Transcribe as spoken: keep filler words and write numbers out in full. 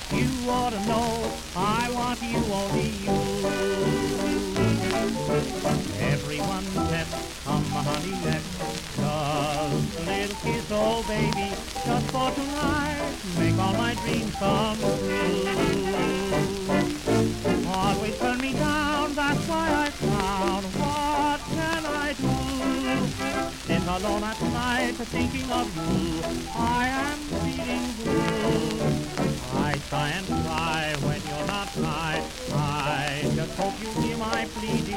You ought to know I want you, only you. Everyone said, come honey, let's just a little kiss, oh baby, just for tonight, make all my dreams come true. Always turn me down, that's why I frown. What can I do? Sit alone at night, thinking of you. I am feeling blue. I sigh and cry when you're not nigh. I just hope you hear my pleading.